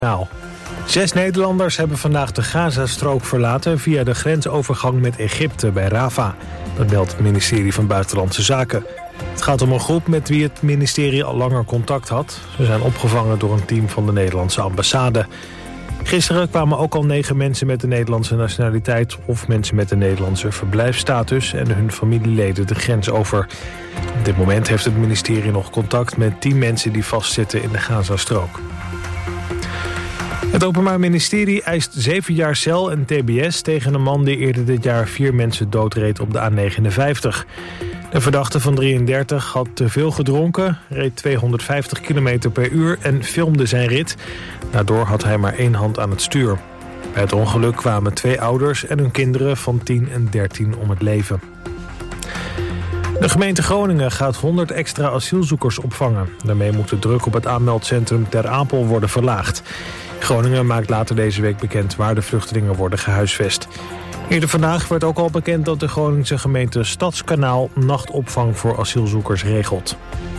Nou, 6 Nederlanders hebben vandaag de Gazastrook verlaten via de grensovergang met Egypte bij Rafah. Dat meldt het ministerie van Buitenlandse Zaken. Het gaat om een groep met wie het ministerie al langer contact had. Ze zijn opgevangen door een team van de Nederlandse ambassade. Gisteren kwamen ook al 9 mensen met de Nederlandse nationaliteit of mensen met de Nederlandse verblijfsstatus en hun familieleden de grens over. Op dit moment heeft het ministerie nog contact met 10 mensen die vastzitten in de Gazastrook. Het Openbaar Ministerie eist 7 jaar cel en tbs tegen een man die eerder dit jaar 4 mensen doodreed op de A59. De verdachte van 33 had te veel gedronken, reed 250 km per uur en filmde zijn rit. Daardoor had hij maar 1 hand aan het stuur. Bij het ongeluk kwamen 2 ouders en hun kinderen van 10 en 13 om het leven. De gemeente Groningen gaat 100 extra asielzoekers opvangen. Daarmee moet de druk op het aanmeldcentrum Ter Apel worden verlaagd. Groningen maakt later deze week bekend waar de vluchtelingen worden gehuisvest. Eerder vandaag werd ook al bekend dat de Groningse gemeente Stadskanaal nachtopvang voor asielzoekers regelt.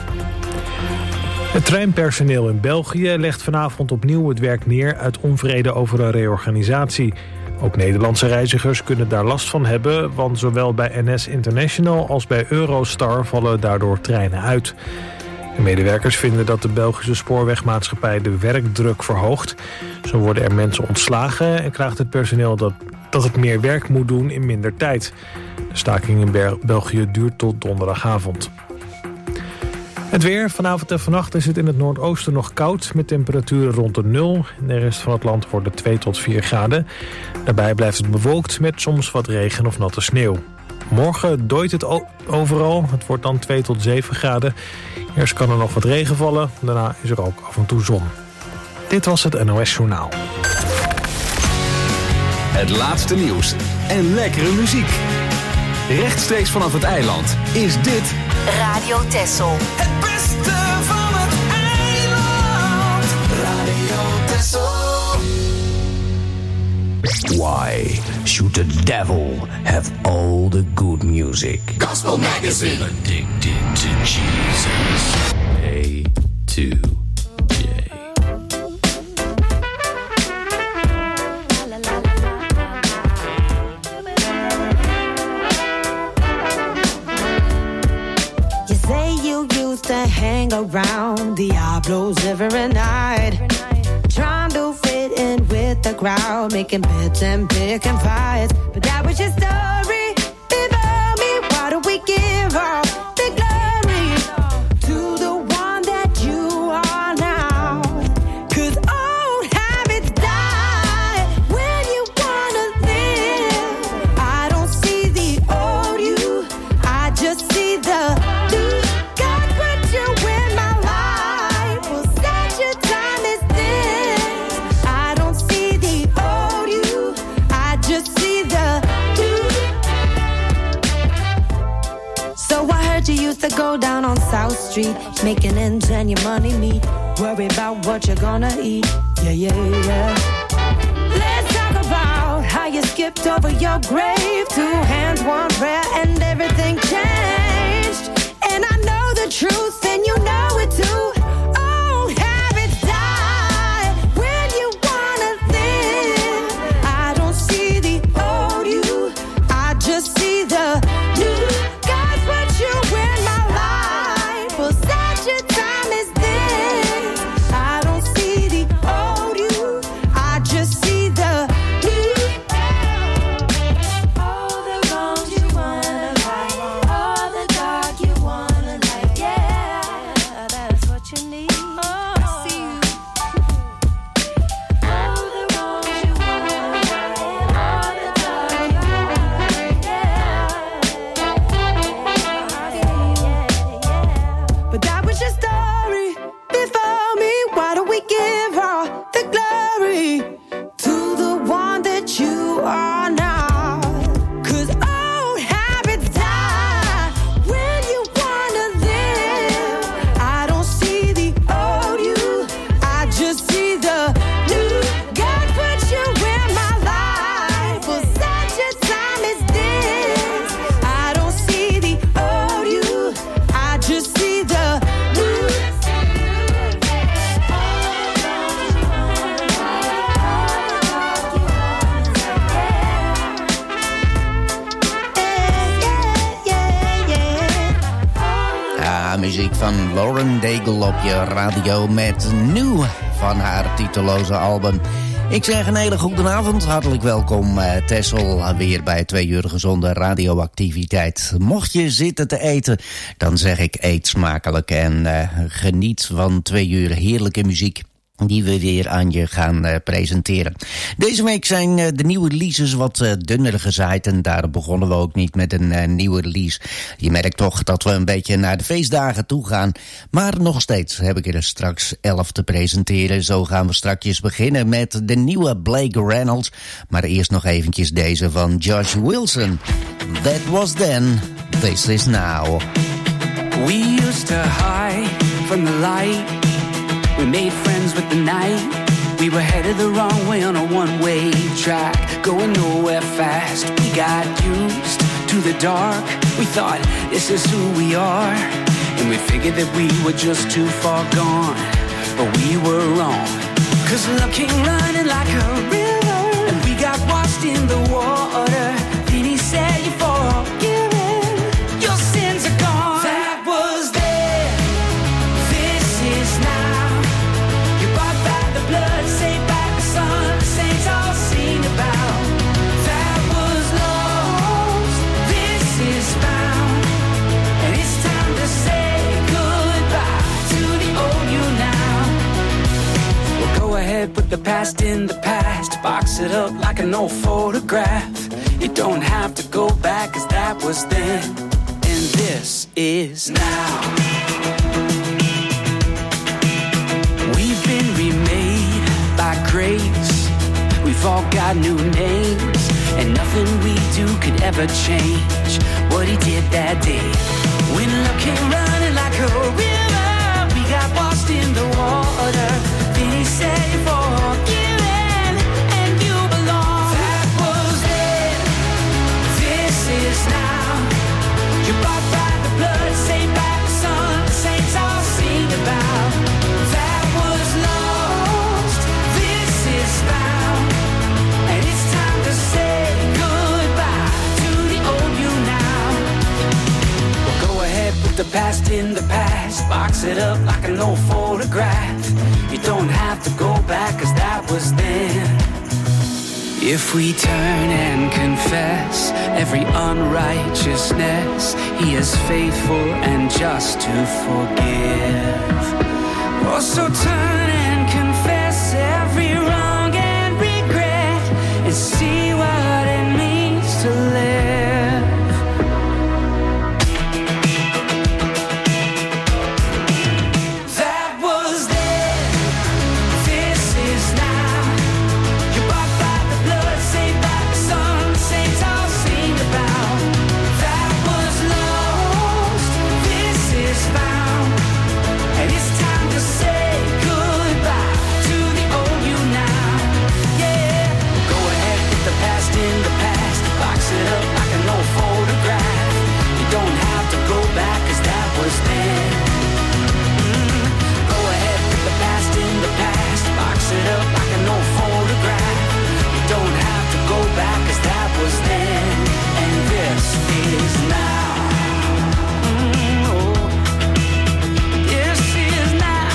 Het treinpersoneel in België legt vanavond opnieuw het werk neer uit onvrede over een reorganisatie. Ook Nederlandse reizigers kunnen daar last van hebben, want zowel bij NS International als bij Eurostar vallen daardoor treinen uit. De medewerkers vinden dat de Belgische spoorwegmaatschappij de werkdruk verhoogt. Zo worden er mensen ontslagen en krijgt het personeel dat het meer werk moet doen in minder tijd. De staking in België duurt tot donderdagavond. Het weer. Vanavond en vannacht is het in het noordoosten nog koud met temperaturen rond de 0. In de rest van het land wordt het 2 tot 4 graden. Daarbij blijft het bewolkt met soms wat regen of natte sneeuw. Morgen dooit het overal. Het wordt dan 2 tot 7 graden. Eerst kan er nog wat regen vallen. Daarna is er ook af en toe zon. Dit was het NOS Journaal. Het laatste nieuws en lekkere muziek. Rechtstreeks vanaf het eiland is dit Radio Texel. Het beste van het eiland. Radio Texel. Why should the devil have all the good music? Gospel Magazine. Addicted to Jesus. A to J. You say you used to hang around Diablos every night. Trying to fit in with the crowd, making bets and picking fights. But that was your story. Before me, why do we give all the glory to the one that you are now? 'Cause old habits die when you wanna live. I don't see the old you, I just see the new. God put you in my life for such a time as this. I don't see the old you, I just see the new. So I heard you used to go down on South Street, making ends and your money meet. Worry about what you're gonna eat. Yeah, yeah, yeah. Let's talk about how you skipped over your grave. 2 hands, 1 prayer, and everything changed. And I know the truth, and you know it too. Old habits die when you wanna live. I don't see the old you, I just see the new. God put you in my life for such a time as this. I don't see the old you, I just see the new. All the wrongs you wanna right, all the dark you wanna light. Yeah, that's what you muziek van Lauren Daigle op je radio met Nieuw van haar titeloze album. Ik zeg een hele goede avond, hartelijk welkom Tessel, weer bij 2 uur gezonde radioactiviteit. Mocht je zitten te eten, dan zeg ik eet smakelijk en geniet van 2 uur heerlijke muziek die we weer aan je gaan presenteren. Deze week zijn de nieuwe releases wat dunner gezaaid en daar begonnen we ook niet met een nieuwe release. Je merkt toch dat we een beetje naar de feestdagen toe gaan, maar nog steeds heb ik er straks 11 te presenteren. Zo gaan we strakjes beginnen met de nieuwe Blake Reynolds, maar eerst nog eventjes deze van Josh Wilson. That was then, this is now. We used to hide from the light. We made friends with the night. We were headed the wrong way on a one-way track, going nowhere fast. We got used to the dark. We thought, this is who we are. And we figured that we were just too far gone. But we were wrong. 'Cause love came running like a river, and we got washed in the water. Then he said, you're forgiven. Your sins are gone. That was then. This is now. Blood saved by the sun, the saints all sing about. That was lost, this is found, and it's time to say goodbye to the old you now. Well, go ahead, put the past in the past, box it up like an old photograph. You don't have to go back, 'cause that was then, and this is now. We've been remade by grace. We've all got new names, and nothing we do could ever change what he did that day. When love came running like a river, we got washed in the water. Then he said, you're forgiven, and you belong. That was then, this is now. You're bought by the blood, saved by the sun, the saints all sing about. That was lost, this is found, and it's time to say goodbye to the old you now. Well, go ahead, put the past in the past, box it up like an old photograph. You don't have to go back, 'cause that was then. If we turn and confess every unrighteousness, he is faithful and just to forgive. Oh, so turn and confess every wrong and regret, and see what it means to live. That was then, this is now. You're bought by the blood, saved by the sun, the saints all sing about. That was lost, this is found, and it's time to say goodbye to the old you now. Yeah, go ahead, put the past in the past, box it up like an old photograph. You don't have to go back, 'cause that was then. Go ahead, put the past in the past, box it up like an old photograph. You don't have to go back, 'cause that was then, and this is now. Oh, this is now.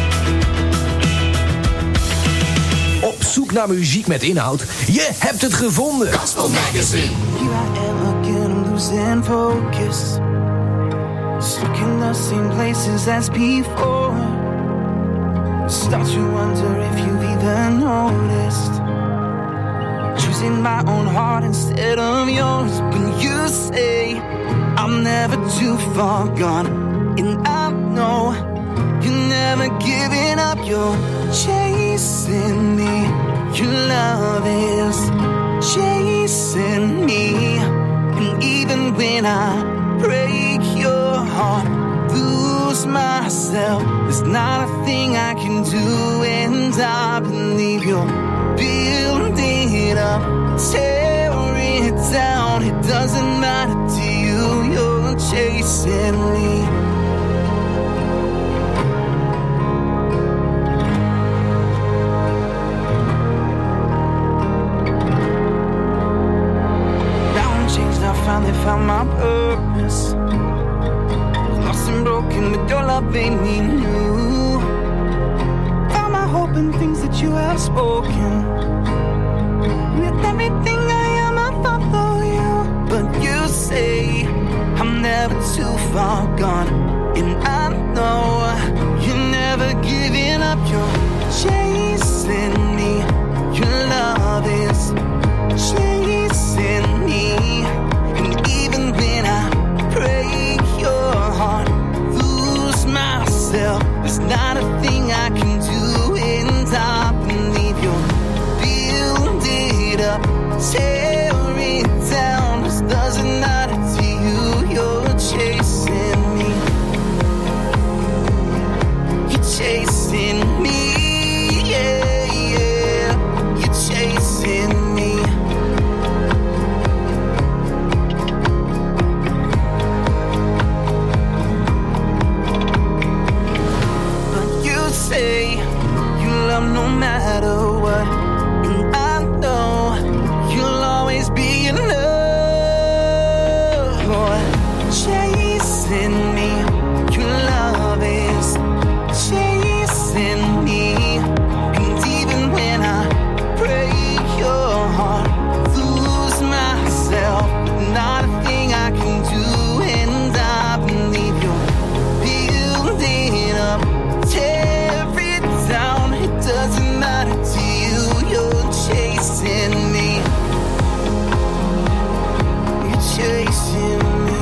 Op zoek naar muziek met inhoud? Je hebt het gevonden. Gospel Magazine. Here I am again, I'm losing focus. Stuck in the same places as before. Start to wonder if you've even noticed. Choosing my own heart instead of yours. When you say I'm never too far gone, and I know you're never giving up. You're chasing me. Your love is chasing me. And even when I break your heart, lose myself, there's not a thing I can do. And I believe you'll build it up, tear it down. It doesn't matter to you. You're chasing me. Finally found my purpose. Was lost and broken, but already knew. Found my hope in things that you have spoken. With everything I am, I follow you. But you say I'm never too far gone, and I know you're never giving up. You're chasing me. Your love is chasing me. And even when I break your heart, lose myself, there's not a thing I can do. And I believe you'll build it up, tear it down. This doesn't matter to you. You're chasing me. You're chasing me. Yeah, yeah. You're chasing me. But you say you love no matter what, and I know you'll always be enough. Chasing me, your love is chasing me. And even when I break your heart, lose myself, not a thing I can do. And I believe you'll build it up, tear it down. It doesn't matter to you. You're chasing me. You're chasing me.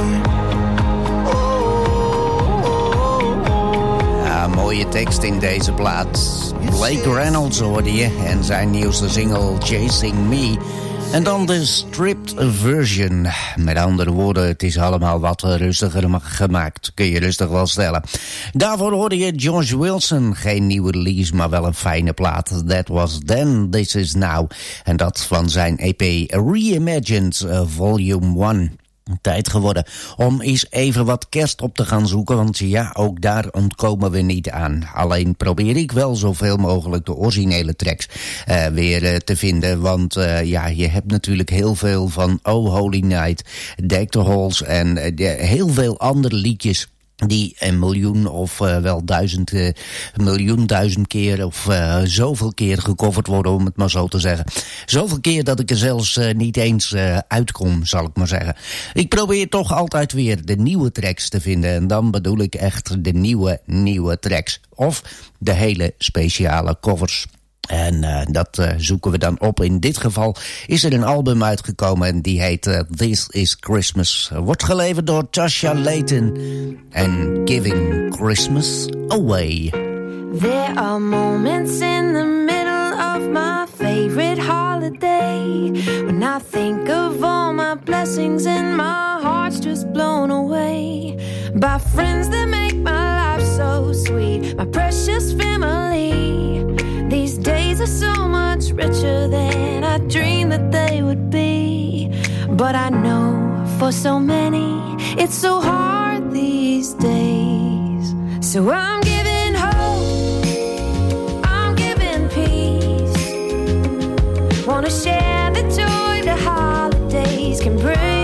Ja, mooie tekst in deze plaat. Blake Reynolds hoorde je en zijn nieuwste single Chasing Me. En dan de stripped version. Met andere woorden, het is allemaal wat rustiger gemaakt. Kun je rustig wel stellen. Daarvoor hoorde je George Wilson. Geen nieuwe release, maar wel een fijne plaat. That Was Then, This Is Now. En dat van zijn EP Reimagined Volume 1. Tijd geworden om eens even wat kerst op te gaan zoeken, want ja, ook daar ontkomen we niet aan. Alleen probeer ik wel zoveel mogelijk de originele tracks weer te vinden, want ja, je hebt natuurlijk heel veel van Oh Holy Night, Deck the Halls en heel veel andere liedjes die 1 miljoen of wel 1000 keer of zoveel keer gecoverd worden, om het maar zo te zeggen. Zoveel keer dat ik er zelfs niet eens uitkom, zal ik maar zeggen. Ik probeer toch altijd weer de nieuwe tracks te vinden. En dan bedoel ik echt de nieuwe tracks. Of de hele speciale covers. En dat zoeken we dan op. In dit geval is er een album uitgekomen en die heet This Is Christmas. Wordt geleverd door Tasha Layton en Giving Christmas Away. There are moments in the middle of my favorite holiday when I think of all my blessings and my heart's just blown away by friends that make my life so sweet, my precious family. These days are so much richer than I dreamed that they would be. But I know for so many it's so hard these days. So I'm giving hope, I'm giving peace. Wanna share the joy the holidays can bring.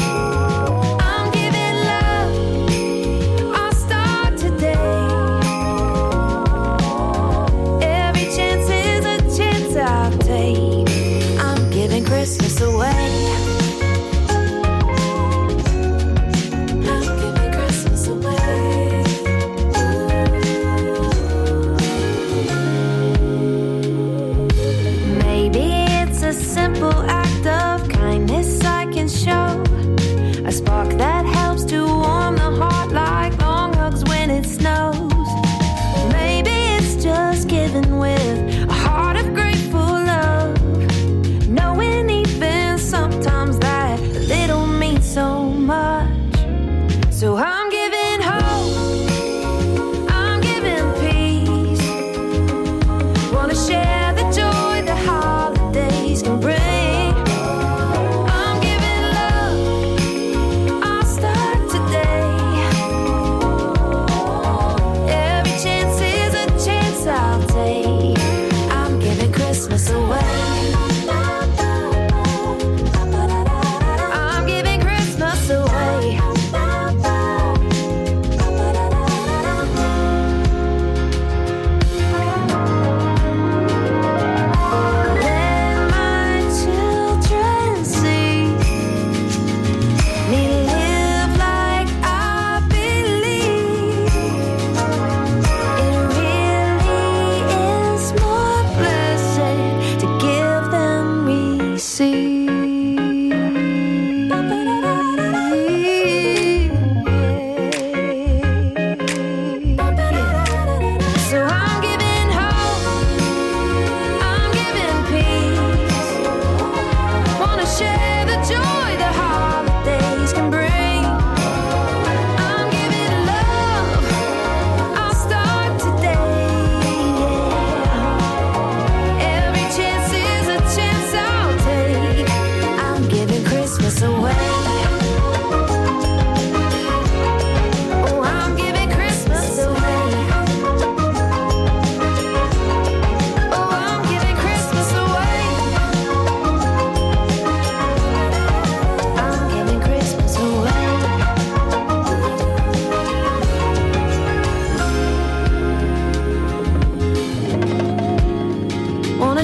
Christmas away. I'm giving Christmas away. Maybe it's a simple act of kindness I can show, a spark that helps to warm the heart like long hugs when it snows. Maybe it's just giving with a heart of grateful love, knowing even sometimes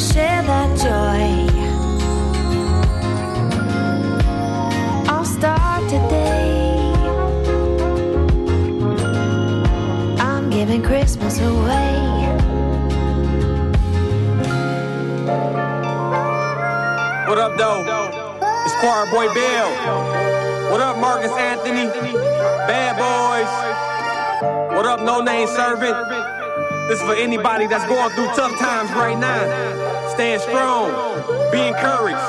share that joy. I'll start today. I'm giving Christmas away. What up, though? It's Choir Boy Bill. What up, Marcus Anthony? Bad Boys. What up, No Name Servant? This is for anybody that's going through tough times right now. Stand strong. Be encouraged.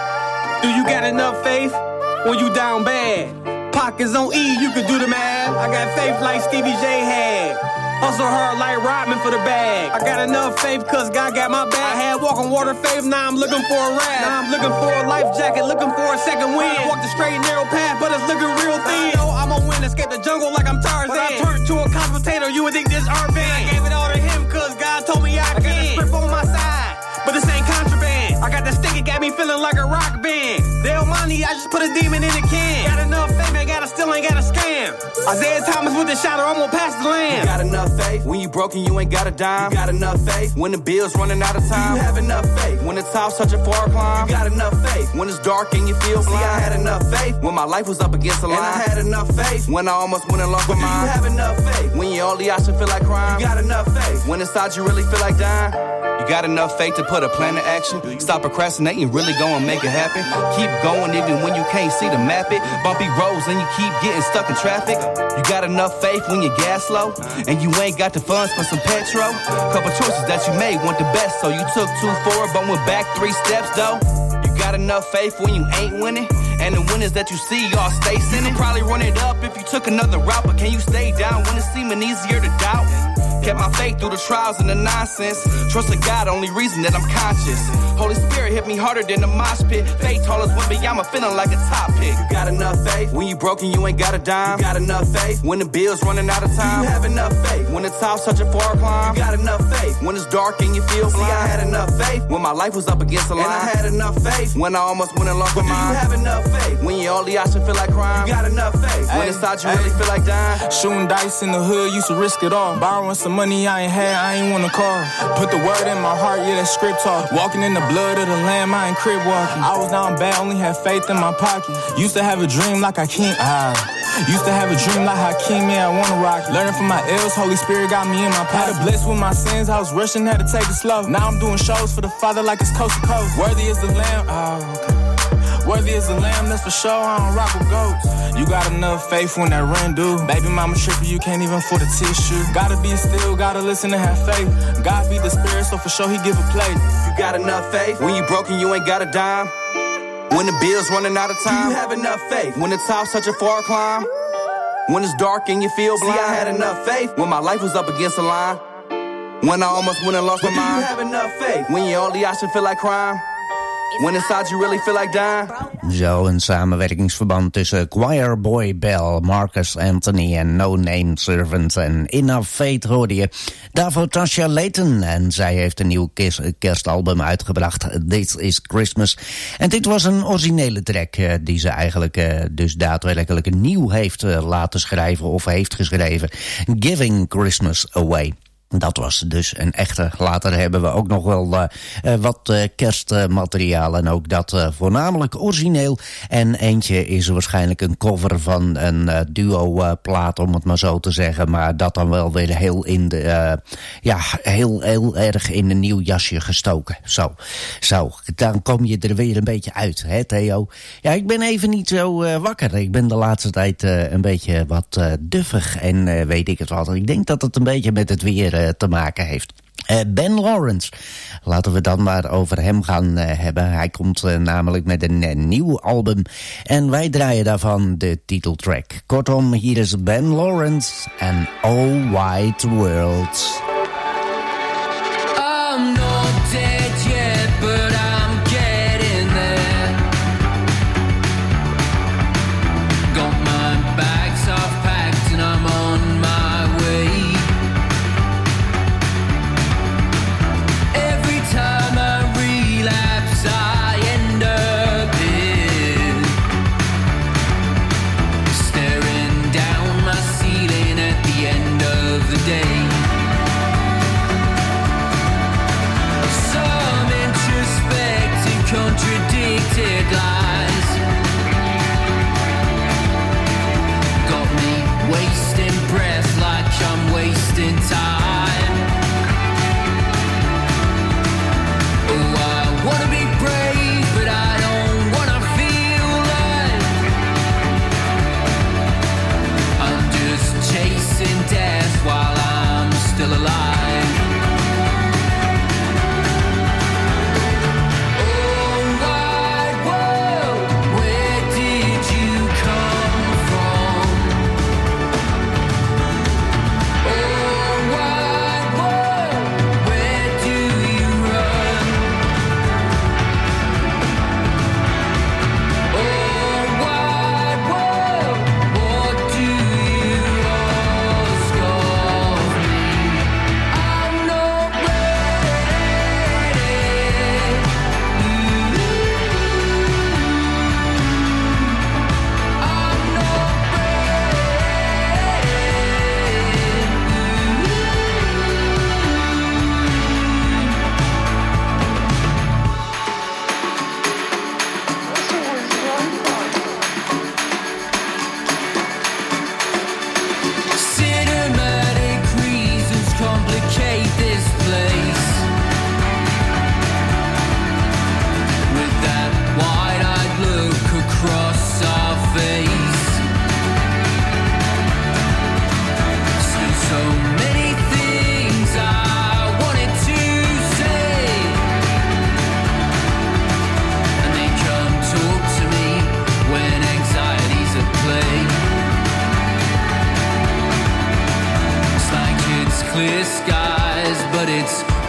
Do you got enough faith when you down bad? Pockets on E, you can do the math. I got faith like Stevie J had. Hustle hard like Rodman for the bag. I got enough faith cause God got my back. I had walk on water faith, now I'm looking for a rap. Now I'm looking for a life jacket, looking for a second wind. Walk the straight and narrow path, but it's looking real thin. So I'ma win, escape the jungle like I'm Tarzan. When I turned to a couch potato, you would think this art band. I gave it all to him cause God told me I can. Got the script on my side, but this ain't contraband. I got the stick, it got me feeling like a rock band. Del Monte, I just put a demon in a can. Got enough faith, ain't gotta still ain't gotta scam. Isaiah Thomas with the shadow, I'm gonna pass the land. You got enough faith when you broken, you ain't got a dime. You got enough faith when the bill's running out of time. You have enough faith when the top's such a far climb. You got enough faith when it's dark and you feel blind. See, I had enough faith when my life was up against the line. And I had enough faith when I almost went and lost my mind. You have enough faith when your only option feel like crime. You got enough faith when inside you really feel like dying. You got enough faith to put a plan to action. Stop procrastinating, really go and make it happen. Keep going even when you can't see to map it. Bumpy roads and you keep getting stuck in traffic. You got enough faith when your gas low and you ain't got the funds for some petrol. Couple choices that you made weren't the best, so you took 2 forward but went back 3 steps though. You got enough faith when you ain't winning, and the winners that you see y'all stay sinning. Probably run it up if you took another route, but can you stay down when it's seeming easier to doubt? Kept my faith through the trials and the nonsense. Trusted God, only reason that I'm conscious. Holy Spirit hit me harder than the mosh pit. Faith told us when I'm feeling like a top pick. You got enough faith when you broken, you ain't got a dime. You got enough faith when the bill's running out of time. You have enough faith when the top's such a far climb. You got enough faith when it's dark and you feel blind. See, I had enough faith when my life was up against the line. And I had enough faith when I almost went and lost my mind. You have enough faith when your only option feel like crime. You got enough faith when inside you really feel like dying. Shooting dice in the hood, used to risk it all. Borrowing some money I ain't had, I ain't want a car. Put the word in my heart, yeah, that script talk. Walking in the blood of the lamb, I ain't crib walking. I was down bad, only had faith in my pocket. Used to have a dream like Hakeem, used to have a dream like Hakeem, yeah, I wanna rock. Learning from my L's, Holy Spirit got me in my pocket. Had a bliss with my sins, I was rushing, had to take it slow. Now I'm doing shows for the Father like it's coast to coast. Worthy is the lamb, okay. Worthy is the lamb, that's for sure, I don't rock with goats. You got enough faith when that rent due. Baby mama tripping, you can't even afford a tissue. Gotta be still, gotta listen and have faith. God feed the spirit, so for sure he give a plate. You got enough faith when you broken, you ain't got a dime. When the bill's running out of time. You have enough faith when the top's such a far climb. When it's dark and you feel blind. See, I had enough faith when my life was up against the line. When I almost went and lost my mind. You have enough faith when your only option feel like crime. When inside you really feel like dying. Zo, een samenwerkingsverband tussen Choir Boy Bell, Marcus Anthony en No Name Servant. En Enough Faith hoorde je. Daarvoor Tasha Layton. En zij heeft een nieuw kerstalbum uitgebracht. This is Christmas. En dit was een originele track die ze eigenlijk dus daadwerkelijk nieuw heeft laten schrijven of heeft geschreven. Giving Christmas Away. Dat was dus een echte. Later hebben we ook nog wel wat kerstmateriaal. En ook dat voornamelijk origineel. En eentje is waarschijnlijk een cover van een duo-plaat, om het maar zo te zeggen. Maar dat dan wel weer heel in de, heel erg in een nieuw jasje gestoken. Zo, dan kom je er weer een beetje uit, hè Theo? Ja, ik ben even niet zo wakker. Ik ben de laatste tijd een beetje wat duffig en weet ik het wat. Ik denk dat het een beetje met het weer te maken heeft. Ben Lawrence, laten we dan maar over hem gaan hebben. Hij komt namelijk met een nieuw album en wij draaien daarvan de titeltrack. Kortom, hier is Ben Lawrence en All White World. I'm not dead yet, but I'm getting there. Got my bags half packed and I'm on my way. Every time I relapse, I end up here, staring down my ceiling at the end of the day.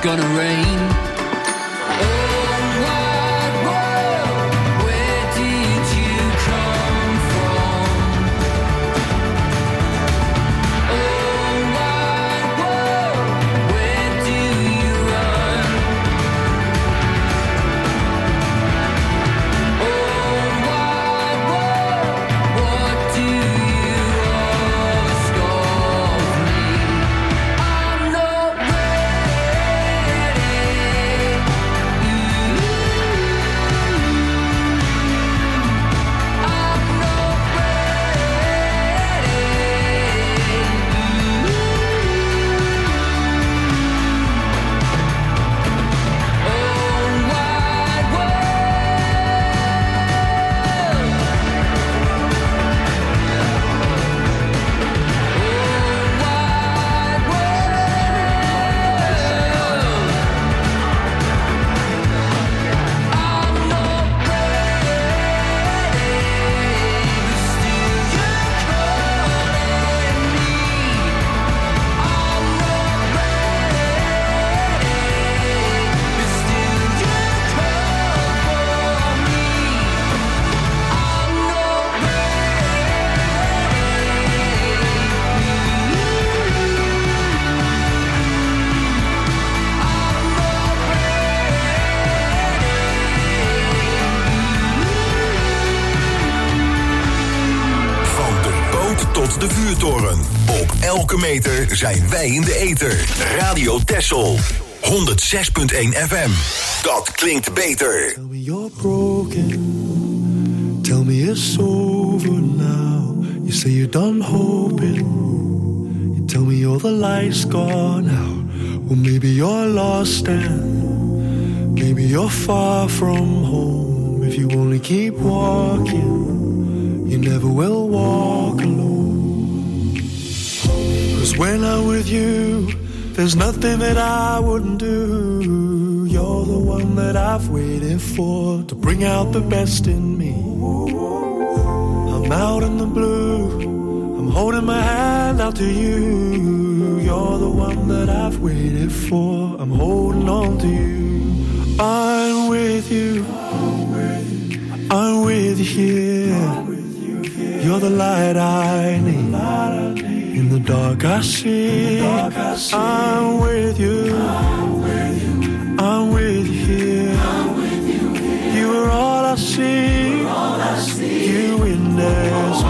gonna rain. De vuurtoren. Op elke meter zijn wij in de ether. Radio Texel. 106.1 FM. Dat klinkt beter. Tell me you're broken. Tell me it's over now. You say you're done hoping. You tell me all the light's gone out. Well, maybe you're lost and maybe you're far from home. If you only keep walking, you never will walk alone. 'Cause when I'm with you, there's nothing that I wouldn't do. You're the one that I've waited for, to bring out the best in me. I'm out in the blue, I'm holding my hand out to you. You're the one that I've waited for, I'm holding on to you. I'm with you, I'm with you here. You're the light I need. In the dark I see, I'm with you, I'm with you here. You are all I see, you witness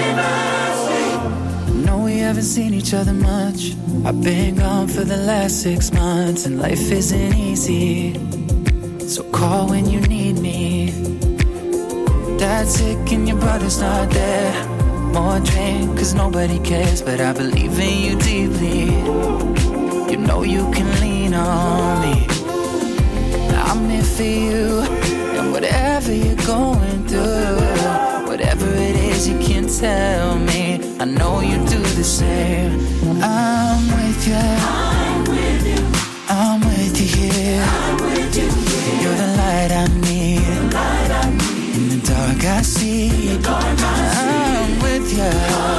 me. No, we haven't seen each other much. I've been gone for the last 6 months, and life isn't easy. So call when you need me. Dad's sick and your brother's not there. More drink, 'cause nobody cares, but I believe in you deeply. You know you can lean on me. I'm here for you, and whatever you're going through, whatever it is you can tell me, I know you do the same. I'm with you, I'm with you, I'm with you here. You're the light I need, in the dark I see. I'm with you,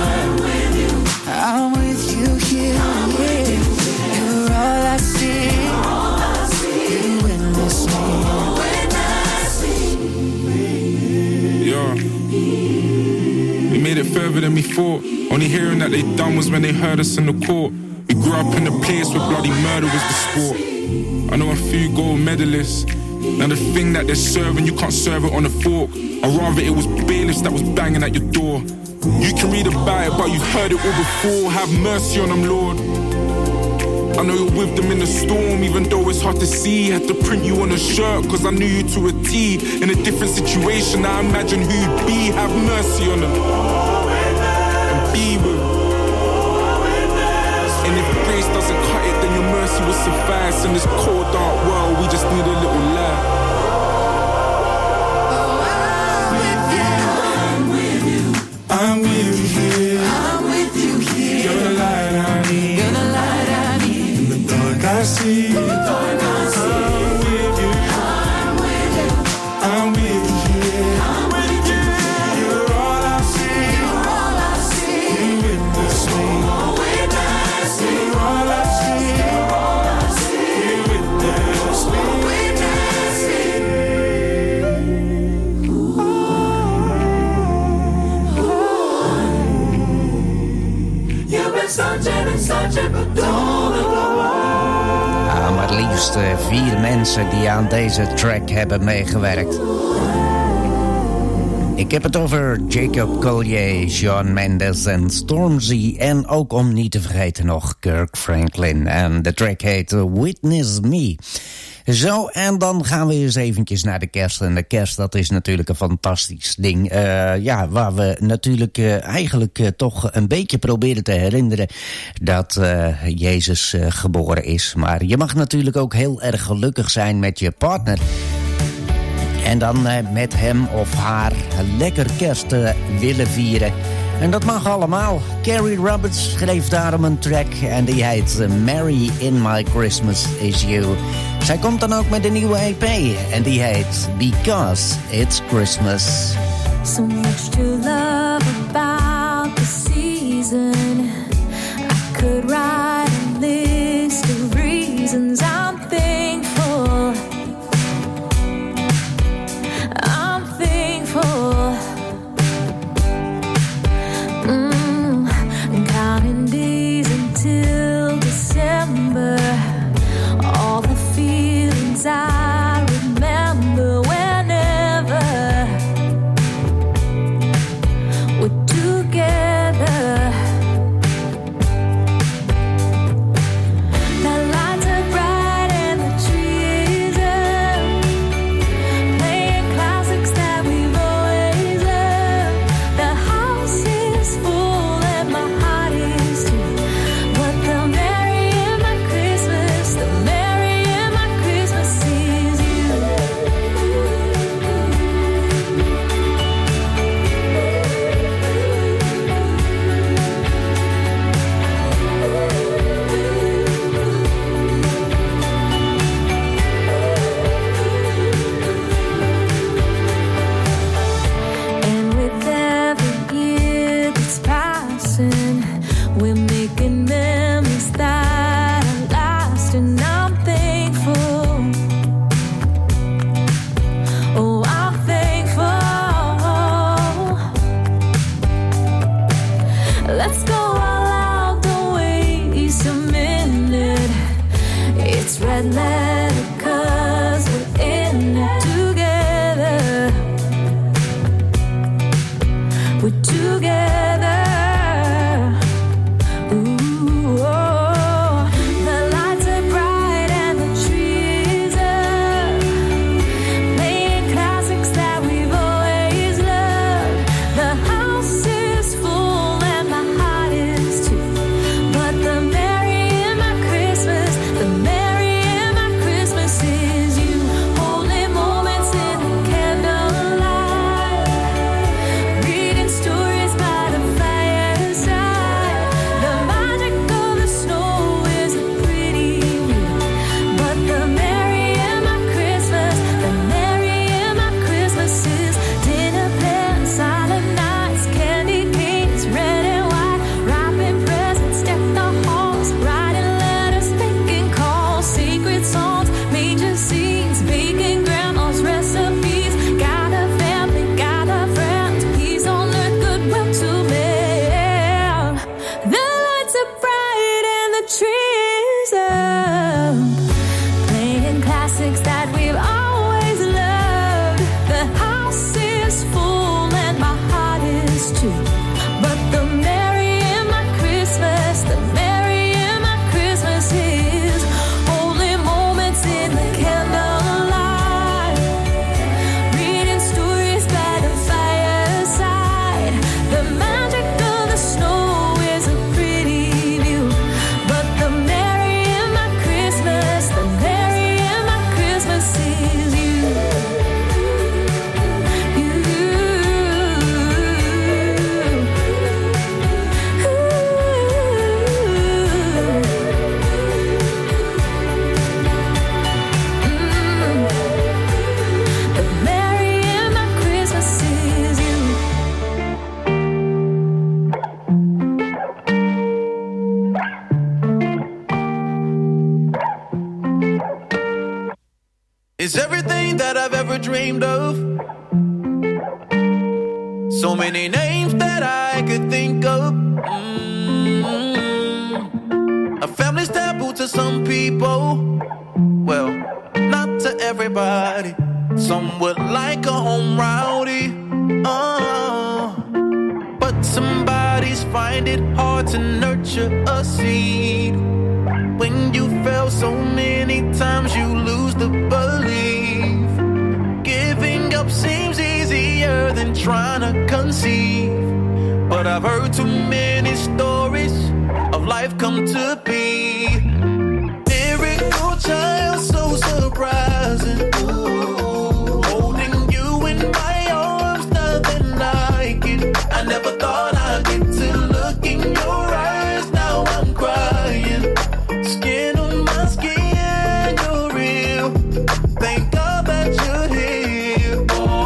I'm with you here. You're all I see, you witness me. Yeah, we made it further than we thought. Only hearing that they done was when they heard us in the court. We grew up in a place where bloody murder was the sport. I know a few gold medalists. Now the thing that they're serving, you can't serve it on a fork. I'd rather it was bailiffs that was banging at your door. You can read about it, but you've heard it all before. Have mercy on them, Lord. I know you're with them in the storm, even though it's hard to see. Had to print you on a shirt, 'cause I knew you to a T. In a different situation, I imagine who you'd be. Have mercy on them, and be with them. And if grace doesn't cut it, then your mercy will suffice. In this cold, dark world, we just need a little light. I'm with you here. I'm with you here. You're the light I need. You're the light I need. In the dark I see. In the dark I see. I'm with you. I'm with you. I'm with you here. I'm with you. You're all I see. You're all I see. You witness me. Witness me. You're all I see. You're all I see. You witness me. 4 mensen die aan deze track hebben meegewerkt. Ik heb het over Jacob Collier, Shawn Mendes en Stormzy. En ook om niet te vergeten nog Kirk Franklin. En de track heet Witness Me. Zo, en dan gaan we eens eventjes naar de kerst. En de kerst, dat is natuurlijk een fantastisch ding. Waar we natuurlijk eigenlijk toch een beetje proberen te herinneren dat Jezus geboren is. Maar je mag natuurlijk ook heel erg gelukkig zijn met je partner. En dan met hem of haar lekker kerst willen vieren. En dat mag allemaal. Carrie Roberts schreef daarom een track en die heet Mary in My Christmas Is You. Zij komt dan ook met een nieuwe EP en die heet Because It's Christmas. So much to love about the season. I could write a list of reasons I'm thankful. I'm thankful. Counting days until December. All the feelings I remember whenever we're together. The lights are bright and the trees up, playing classics that we've always loved. The house is full and my heart is too. But the Mary in my Christmas, the Mary in my Christmas is you. And with every year that's passing, we're making memories that are lasting. I'm thankful. Oh, I'm thankful. Let's go all out, don't waste a minute. It's red letter 'cause we're in it together. We're together. Ooh, oh. The lights are bright and the trees up, playing classics that we've always loved. The house is full and my heart is too. But the Mary in my Christmas, the Mary in my Christmas is you. Holy moments in the candlelight, reading stories by the fireside. The magic of the snow is a pretty view. But the Mary in my Christmas, the Mary in my Christmas is dinner plans, silent nights, candy canes, red and white, wrapping presents, deck the halls, writing letters, making calls, secret songs, major scenes, baking grandma's recipes. Gather family, gather friends, peace on earth, goodwill to men. The lights are bright and the trees up, playing classics that we've always loved. The house is full and my heart is too. But the Mary in my Christmas, the Mary in my Christmas is holy moments in the candlelight, reading stories by the fireside. The magic of the snow is a pretty view. But the Mary in my Christmas, the Mary in my Christmas is you. The Mary in my Christmas is you. It's everything that I've ever dreamed of. So many names that I could think of. A family's taboo to some people. Well, everybody. Some would like a home rowdy. But some bodies find it hard to nurture a seed. When you fail so many times, you lose the belief. Giving up seems easier than trying to conceive. But I've heard too many stories of life come to be. Miracle child, so surprising. Ooh, holding you in my arms, nothing like it. I never thought I'd get to look in your eyes. Now I'm crying. Skin on my skin, you're real. Thank God that you're here.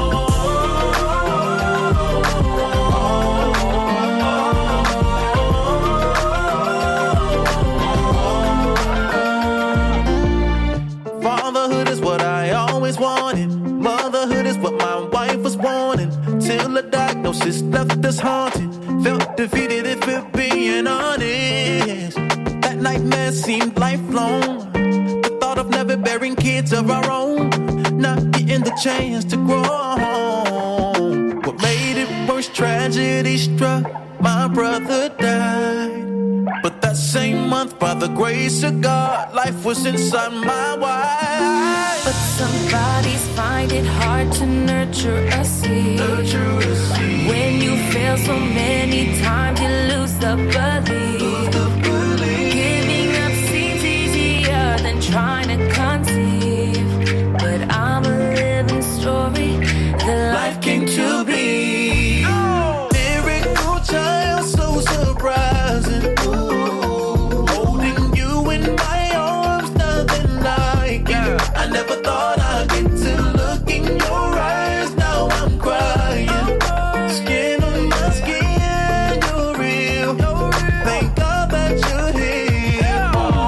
Fatherhood is what I always wanted. Motherhood is what my wife was wanting. Till the diagnosis left us haunted. Felt defeated if we're being honest. That nightmare seemed lifelong. The thought of never bearing kids of our own, not getting the chance to grow. What made it worse, tragedy struck. My brother died. But that same month, by the grace of God, life was inside my wife. But some bodies find it hard to nurture a seed. When you fail so many times, you lose the belief. Giving up seems easier than trying to conceive. But I'm a living story that life came to be. Oh, miracle child, so surprising. Ooh, holding you in my arms, nothing like it. I never thought I'd get to look in your eyes. Now I'm crying. Skin on my skin, you're real. Thank God that you're here.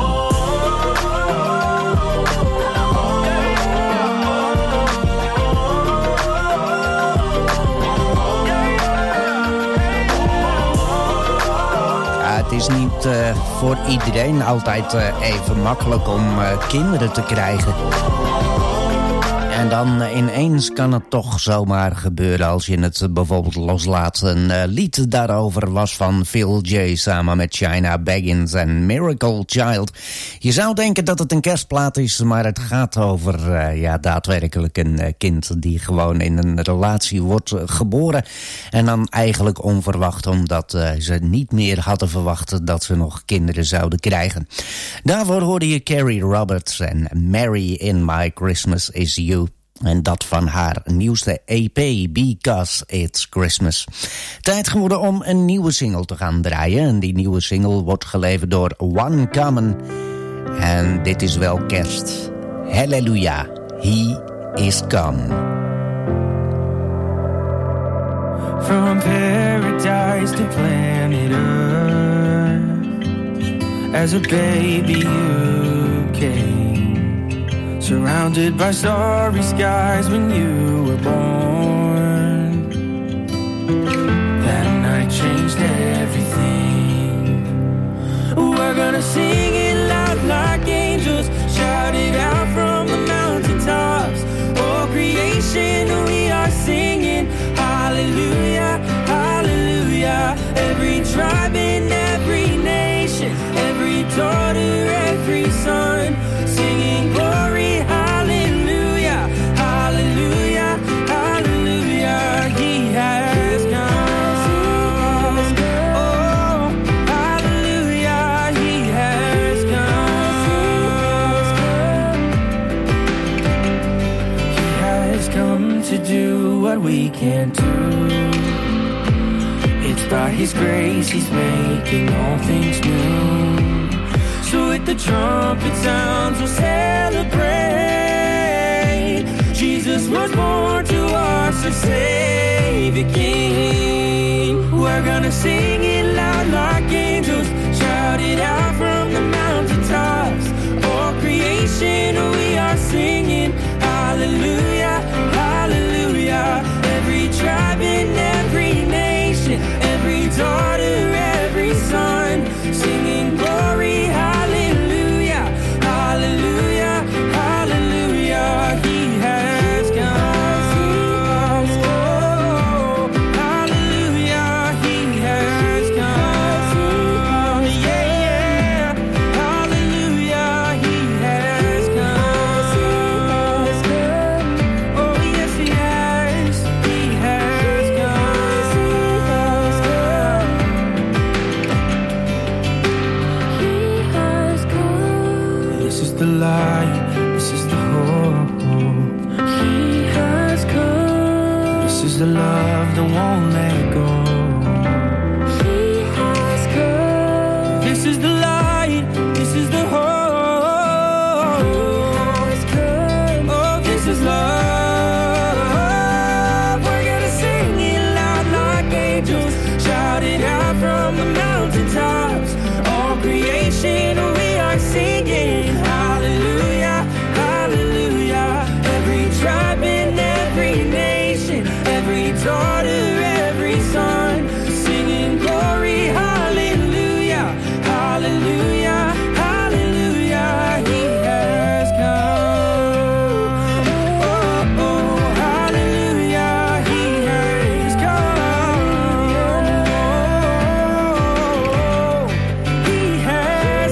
Ja, het is niet voor iedereen altijd even makkelijk om kinderen te krijgen. En dan ineens kan het toch zomaar gebeuren als je het bijvoorbeeld loslaat. Een lied daarover was van Phil J. samen met China Baggins en Miracle Child. Je zou denken dat het een kerstplaat is, maar het gaat over daadwerkelijk een kind die gewoon in een relatie wordt geboren. En dan eigenlijk onverwacht, omdat ze niet meer hadden verwacht dat ze nog kinderen zouden krijgen. Daarvoor hoorde je Carrie Roberts en Mary in My Christmas Is You. En dat van haar nieuwste EP, Because It's Christmas. Tijd geworden om een nieuwe single te gaan draaien. En die nieuwe single wordt geleverd door One Common. En dit is wel kerst. Hallelujah, He is come. From paradise to planet Earth, as a baby you came. Surrounded by starry skies when you were born. That night changed everything. We're gonna sing it loud like angels, shout it out from the mountaintops. Oh, creation, we are singing hallelujah, hallelujah. Every tribe and every nation, every daughter, every son, singing glory, hallelujah, hallelujah, hallelujah. He has come. Oh, hallelujah, He has come. He has come to do what we can't do. It's by His grace He's making all things new. So with the trumpet sounds we'll celebrate. Jesus was born to us, our Savior King. We're gonna sing it loud like angels, shout it out from the mountaintops. For creation we are singing hallelujah, hallelujah. Every tribe and every nation, every daughter, every son, singing glory, hallelujah, hallelujah, hallelujah. This is the love that won't let go. He has come. This is the light, this is the hope. Oh, this is love. We're gonna sing it loud like angels, shout it out from the mountaintops. All creation, we are singing hallelujah, hallelujah. Every tribe and every nation, every daughter, every son, singing glory, hallelujah, hallelujah, hallelujah. He has come. Oh, oh, hallelujah, he has come. He has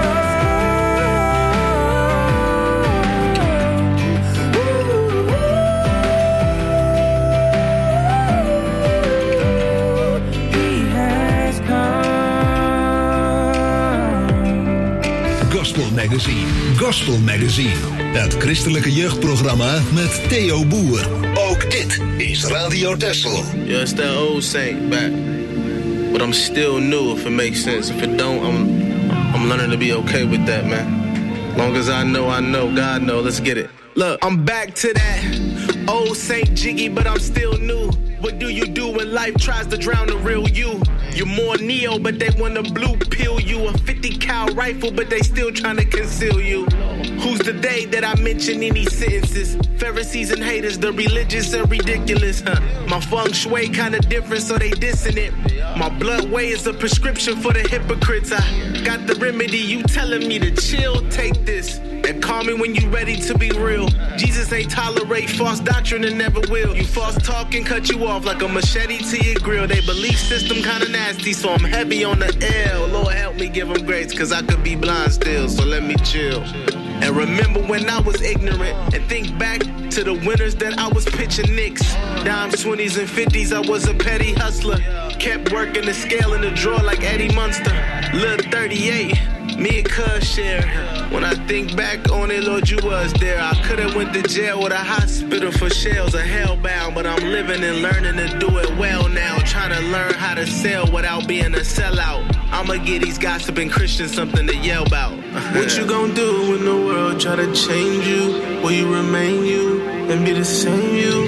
Gospel Magazine. Gospel Magazine. Het christelijke jeugdprogramma met Theo Boer. Ook dit is Radio Texel. Yeah, it's that old saint back. But I'm still new, if it makes sense. If it don't, I'm learning to be okay with that, man. Long as I know, God know. Let's get it. Look, I'm back to that old Saint Jiggy, but I'm still new. What do you do when life tries to drown the real you? You're more Neo, but they wanna blue pill you. A 50 cal rifle, but they still trying to conceal you. Who's the they that I mention in these sentences? Pharisees and haters, the religious and ridiculous, huh? My feng shui kinda different, so they dissonant. My blood way is a prescription for the hypocrites. I got the remedy, you telling me to chill, take this. And call me when you ready to be real. Jesus ain't tolerate false doctrine and never will. You false talk and cut you off like a machete to your grill. They belief system kinda nasty, so I'm heavy on the L. Lord help me give them grace, cause I could be blind still, so let me chill. And remember when I was ignorant, and think back to the winners that I was pitching nicks. Dimes, 20s, and 50s, I was a petty hustler. Kept working the scale in the drawer like Eddie Munster. Lil 38, me and Cuz share. When I think back on it, Lord, you was there. I could've went to jail with a hospital for shells of hellbound, but I'm living and learning to do it well now. Trying to learn how to sell without being a sellout. I'ma give these gossiping Christians something to yell about. What you gonna do when the world try to change you? Will you remain you and be the same you?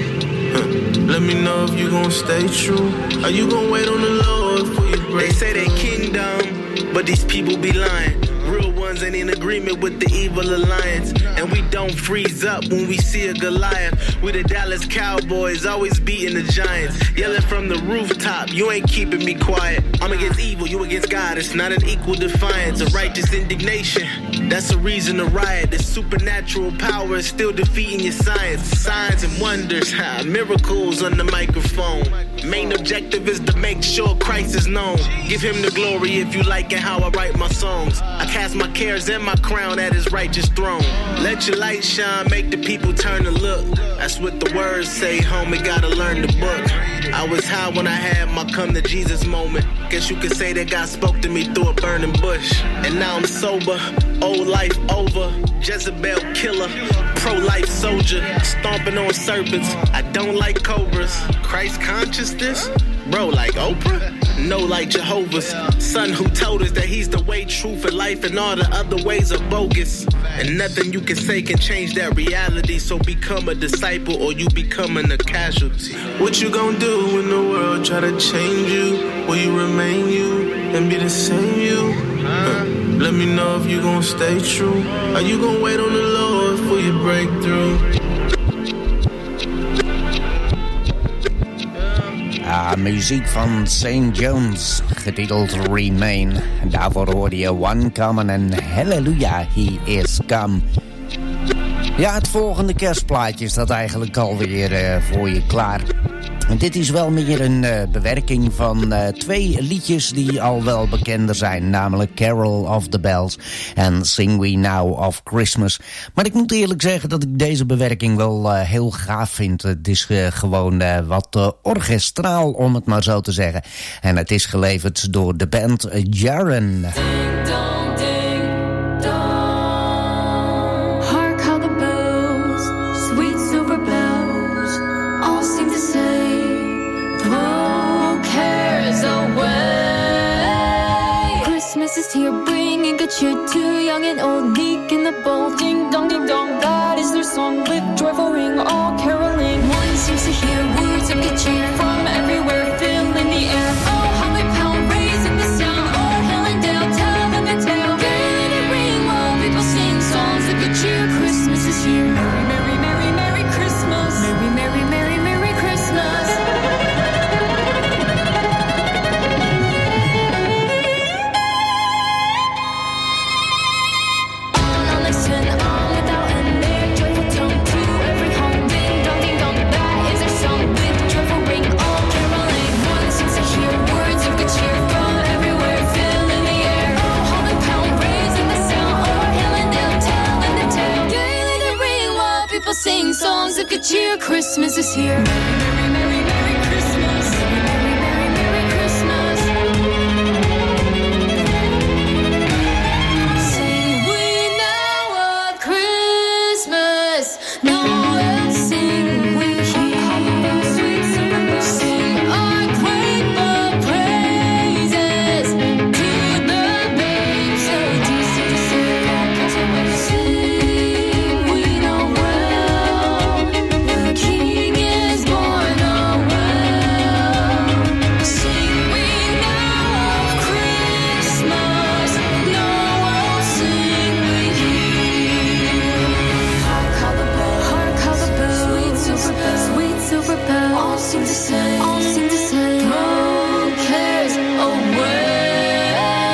Let me know if you gonna stay true. Are you gonna wait on the Lord for you break? They say they kingdom, but these people be lying. Real ones ain't in agreement with the evil alliance. And we don't freeze up when we see a Goliath. We the Dallas Cowboys, always beating the Giants. Yelling from the rooftop, you ain't keeping me quiet. I'm against evil, you against God. It's not an equal defiance, a righteous indignation. That's a reason to riot. The supernatural power is still defeating your science. Signs and wonders, miracles on the microphone. Main objective is to make sure Christ is known. Give him the glory if you like it how I write my songs. I cast my cares and my crown at his righteous throne. Let your light shine, make the people turn to look. That's what the words say, homie, gotta learn the book. I was high when I had my come to Jesus moment. Guess you could say that God spoke to me through a burning bush. And now I'm sober, old life over. Jezebel killer, pro-life soldier, stomping on serpents. I don't like cobras. Christ consciousness? Bro, like Oprah? No, like Jehovah's son who told us that he's the way, truth, and life, and all the other ways are bogus. And nothing you can say can change that reality. So become a disciple or you becoming a casualty. What you gonna do when the world try to change you? Will you remain you and be the same you? Let me know if you gonna stay true. Are you gonna wait on the Lord for your breakthrough? Muziek van St. John's, getiteld Remain. En daarvoor hoorde je One Come and Hallelujah, He is Come. Ja, het volgende kerstplaatje staat eigenlijk alweer voor je klaar. En dit is wel meer een bewerking van twee liedjes die al wel bekender zijn. Namelijk Carol of the Bells en Sing We Now of Christmas. Maar ik moet eerlijk zeggen dat ik deze bewerking wel heel gaaf vind. Het is gewoon wat orchestraal, om het maar zo te zeggen. En het is geleverd door de band Jaren. Hark how the bells, sweet silver bells, all seem to say good cheer. Too young and old, meek in the bold. Ding dong, that is their song. With joyful ring, all caroling. One seems to hear words of good cheer from everywhere, filling the air. Oh, Holly Pound, raising the sound. Oh, Hellendale, tell them the tale. Gaily they ring while people sing songs of good cheer. Christmas is here. Merry, merry, merry Christmas. Merry, merry, merry, merry Christmas. On listen, on without end, their joyful tone to every home. Ding dong, that is their song. With joyful ring, all caroling. One seems to hear words of good cheer from everywhere, filling the air. Oh, Holly Pound, raising the sound. Oh, Hellendale, telling the tale. Gaily they ring while people sing songs of good cheer. Christmas is here. Merry, merry, merry Christmas. Merry, merry, merry Christmas. Sing we now of Christmas. No else sing we here. Sing our grateful praises to the babe. So sing we know well the King is born. Oh well. Sing we now of Christmas. No else sing we here. Hark how the bell, sweet silver bell, all sing to say, throw cares away.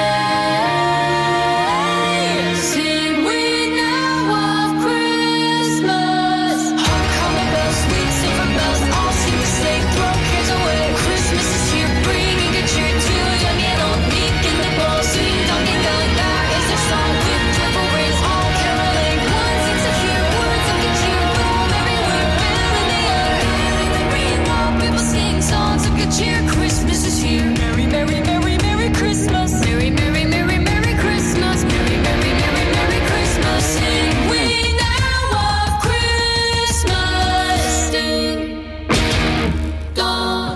Sing we now of Christmas. Hark how the bells, sweet silver bells, all sing to say, throw cares away. Christmas is here, bringing good cheer to young and old, meek in the bold. Sing dong, that is their song. With joyful rings, all caroling. One seems to hear words of good cheer from everywhere, filling the air. Gaily they ring while people sing songs of good cheer. Christmas is here. Merry, merry, merry, merry Christmas. Merry, merry, merry, merry Christmas. Merry, merry, merry, merry Christmas. Sing we now of Christmas. Ding dong.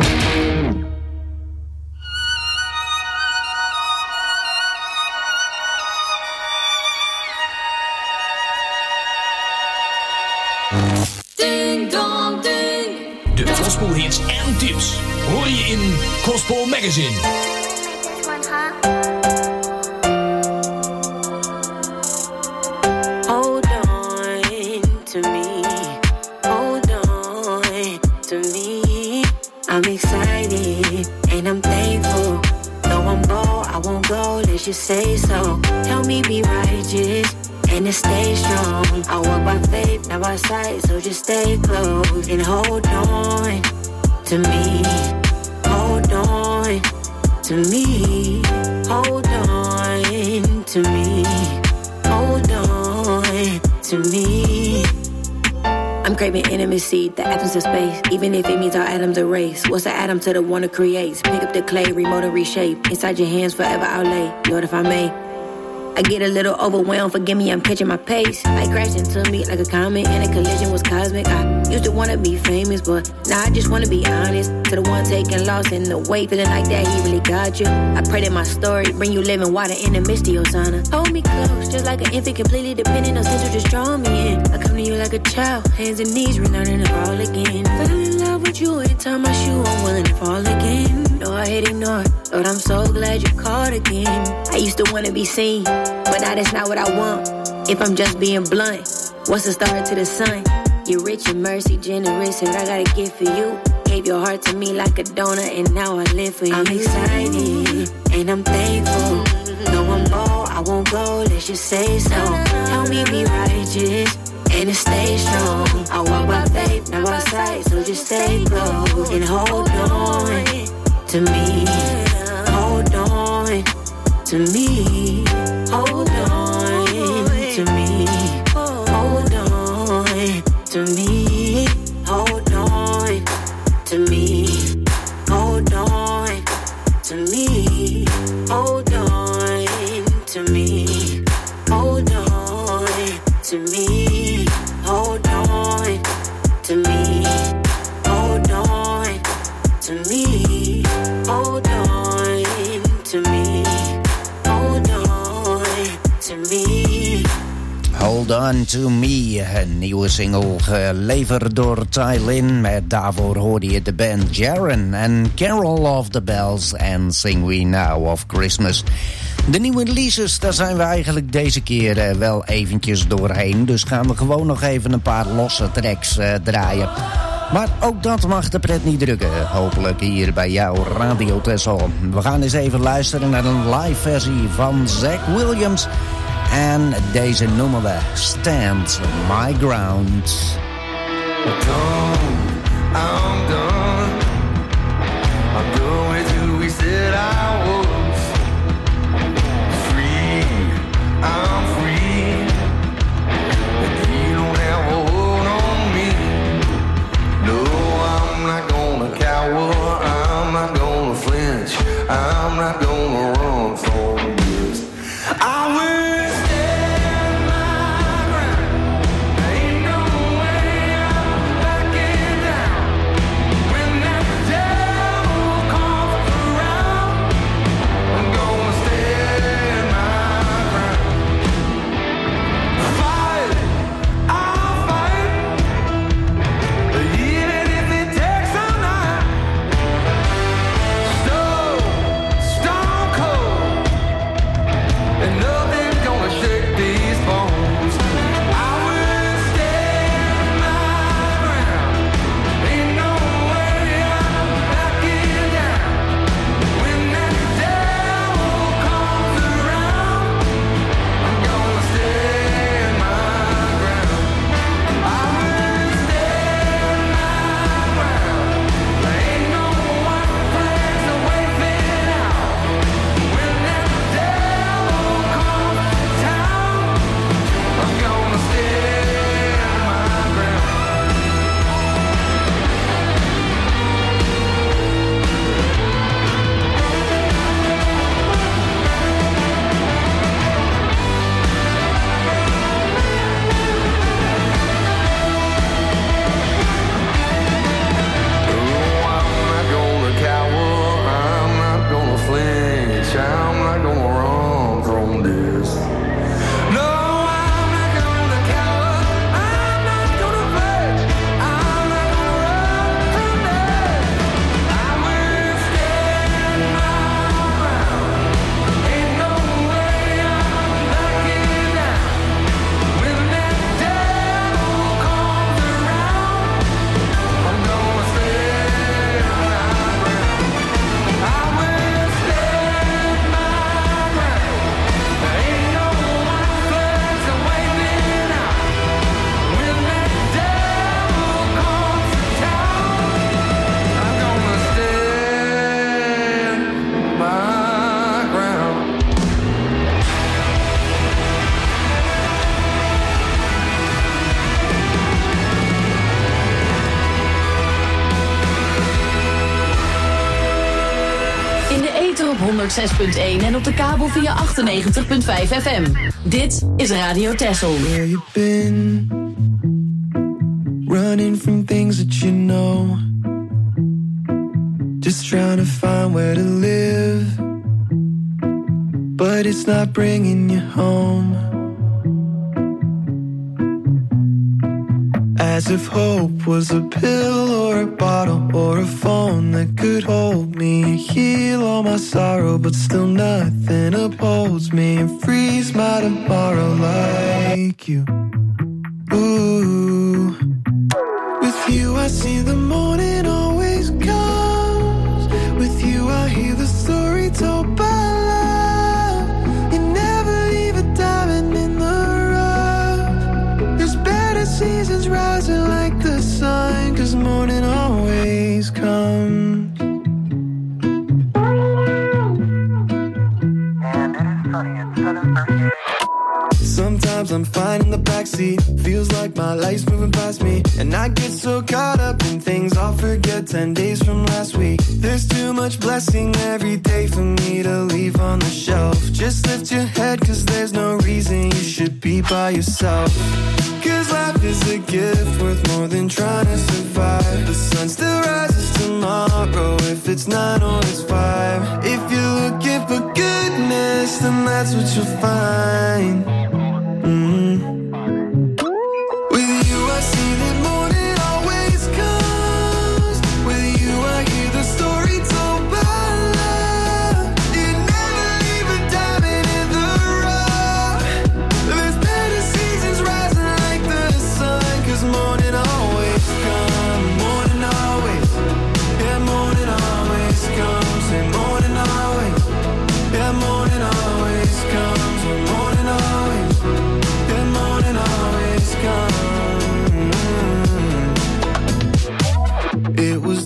Ding dong ding. De gospelhits en tips hoor je in Gospel Magazine. Hold on to me. Hold on to me. I'm excited and I'm thankful. Though I'm bold, I won't go, let's just say so. Help me be righteous and to stay strong. I walk by faith, not by sight, so just stay close and hold on to me. Hold on to me. Hold on to me. Hold on to me. I'm craving intimacy, the absence of space. Even if it means our atoms erase. What's an atom to the one that creates? Pick up the clay, remote and reshape. Inside your hands, forever I'll lay. Lord, if I may. I get a little overwhelmed, forgive me, I'm catching my pace. Light crashed into me like a comet and a collision was cosmic. I used to wanna be famous, but now I just wanna be honest. To the one taking loss in the way, feeling like that he really got you. I pray that my story bring you living water in the midst of Hosanna. Hold me close, just like an infant, completely dependent on central, just draw me in. I come to you like a child, hands and knees, relearning to crawl again. Fell in love with you, every time my shoe, I'm willing to fall again. No, I hate ignore, Lord, I'm so glad you called again. I used to wanna be seen, but now that's not what I want. If I'm just being blunt, what's the start to the sun? You're rich in mercy, generous, and I got a gift for you. Gave your heart to me like a donor, and now I live for you. I'm excited, and I'm thankful. Though I'm bold, I won't go, let's just say so. Help me be righteous, and to stay strong. I walk by faith, not by sight, so just stay close. And hold on to me. Hold on to me. Hold on to me. Hold on to me. Hold on to me. Hold on to me. Hold on to me. Hold on to me. Hold on to me. Hold on to me. Hold on to me. Hold on. Hold On To Me. Een nieuwe single geleverd door Ty Lynn. Met daarvoor hoorde je de band Jaren en Carol of the Bells en Sing We Now of Christmas. De nieuwe releases, daar zijn we eigenlijk deze keer wel eventjes doorheen. Dus gaan we gewoon nog even een paar losse tracks draaien. Maar ook dat mag de pret niet drukken, hopelijk hier bij jouw Radio Texel. We gaan eens even luisteren naar een live versie van Zach Williams. En deze noemen we Stand My Ground. I'm done with who we said I was. Free, I'm free, but you don't have a hold on me. No, I'm not gonna cower, I'm not gonna flinch, I'm not gonna run from this. I will. op 106.1 en op de kabel via 98.5 FM. Dit is Radio Texel. Where you been? Running from things that you know. Just trying to find where to live. But it's not bringing you home. As if hope was a pill or a bottle or a phone that could hold me, heal all my sorrow, but still nothing upholds me and frees my tomorrow like you. Ooh, with you I see the morning always comes. With you I hear the story told by love. You never leave a diamond in the rough. There's better seasons rising like the sun, 'cause morning always comes. And it is sunny at 7:30. Sometimes I'm fine in the backseat. Feels like my life's moving past me, and I get so caught up in things I'll forget 10 days from last week. There's too much blessing every day for me to leave on the shelf. Just lift your head, 'cause there's no reason you should be by yourself. 'Cause life is a gift worth more than trying to survive. The sun still rises tomorrow, if it's 9 or it's 5. If you're looking for goodness, then that's what you'll find.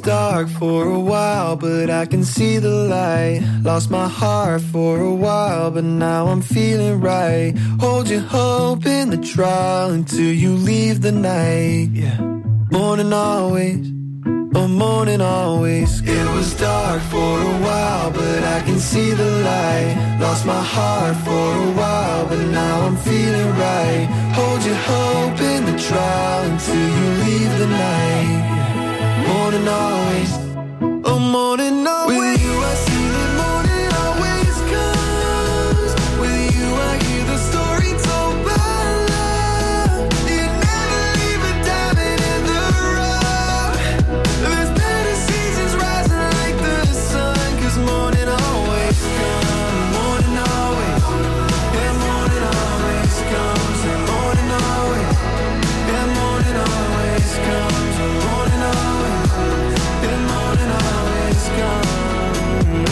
dark for a while, but I can see the light. Lost my heart for a while, but now I'm feeling right. Hold your hope in the trial until you leave the night. Yeah, morning always, oh morning always. It was dark for a while, but I can see the light. Lost my heart for a while, but now I'm feeling right. Hold your hope in the trial until you leave the night. Morning always, oh morning always. With you I see the morning always comes. With you I hear the story told by love. You never leave a diamond in the rough. There's better seasons rising like the sun. 'Cause morning always comes. Morning always, yeah, morning always comes. And morning always, yeah, morning always comes. And morning always, yeah, morning always comes.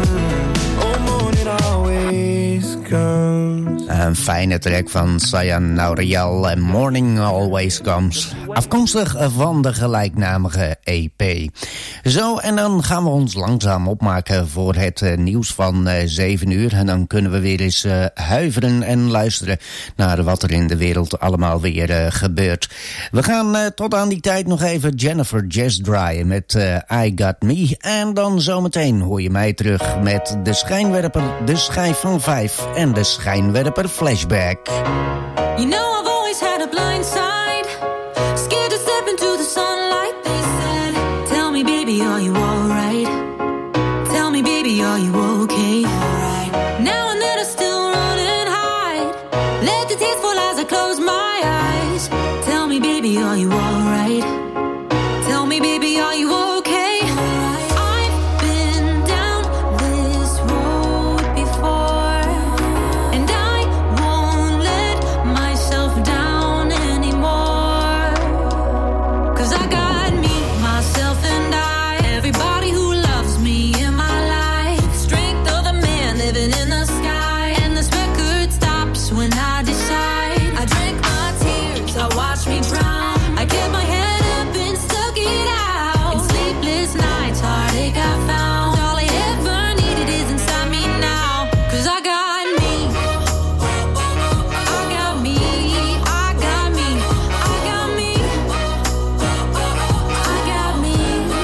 Oh, morning always comes. Een fijne track van Sayan Naurial en Morning Always Comes. Afkomstig van de gelijknamige EP. Zo, en dan gaan we ons langzaam opmaken voor het nieuws van 7 uur. En dan kunnen we weer eens huiveren en luisteren naar wat er in de wereld allemaal weer gebeurt. We gaan tot aan die tijd nog even Jennifer Jazz draaien met I Got Me. En dan zometeen hoor je mij terug met de schijnwerper, de schijf van 5 en de schijnwerper flashback. You know I've always had a blind side. Scared to step into the sunlight, they said. Tell me baby, are you alright? Tell me baby, are you okay? Alright. Now and then I still run and hide. Let the tears fall as I close my eyes. Tell me baby, are you alright? Tell me baby, are you okay? I've been down this road before, and I won't let myself down anymore. 'Cause I got me, myself and I, everybody who loves me in my life. Strength of a man living in the sky, and this record stops when I decide. I drank my tears, I watched me drown. I kept my head up and stuck it out. In sleepless nights, heartache I found. All I ever needed is inside me now. 'Cause I got me. I got me. I got me. I got me. I got me.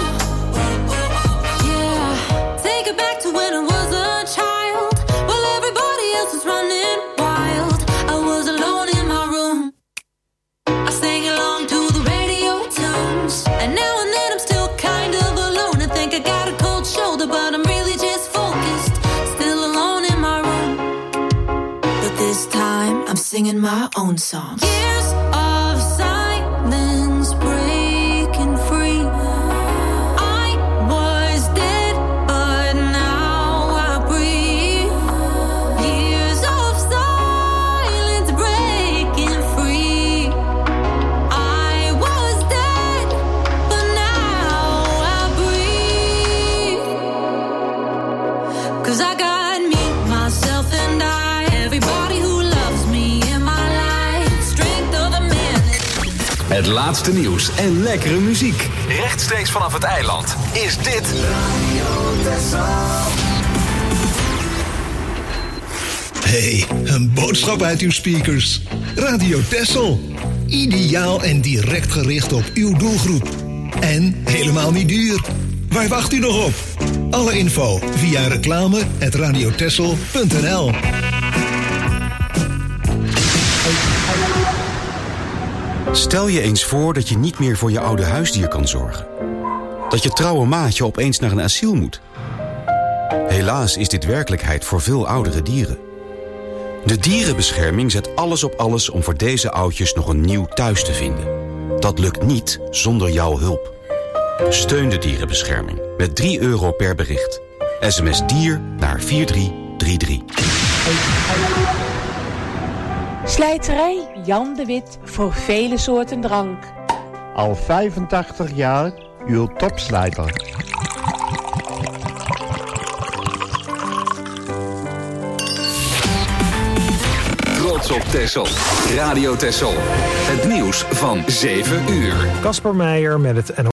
Yeah. Take it back to when I was a child. While everybody else was running wild, I was alone in my room. I sang along to the radio tunes, and now and then I'm still kind of alone. I think I got a cold shoulder, but I'm really just focused. Still alone in my room, but this time I'm singing my own songs. Years of silence breaking free. I was dead, but now I breathe. Years of silence breaking free. I was dead, but now I breathe. 'Cause I got me, myself and I, everybody who loves me in my life. Strength of a man. Het laatste nieuws en lekkere muziek. Rechtstreeks vanaf het eiland is dit... Hey, een boodschap uit uw speakers. Radio Texel. Ideaal en direct gericht op uw doelgroep. En helemaal niet duur. Waar wacht u nog op? Alle info via reclame@radiotexel.nl. Stel je eens voor dat je niet meer voor je oude huisdier kan zorgen. Dat je trouwe maatje opeens naar een asiel moet. Helaas is dit werkelijkheid voor veel oudere dieren. De dierenbescherming zet alles op alles om voor deze oudjes nog een nieuw thuis te vinden. Dat lukt niet zonder jouw hulp. Steun de dierenbescherming met €3 per bericht. SMS dier naar 4333. Slijterij Jan de Wit voor vele soorten drank. Al 85 jaar uw topslijter. Trots op Texel. Radio Texel. Het nieuws van 7 uur. Kasper Meijer met het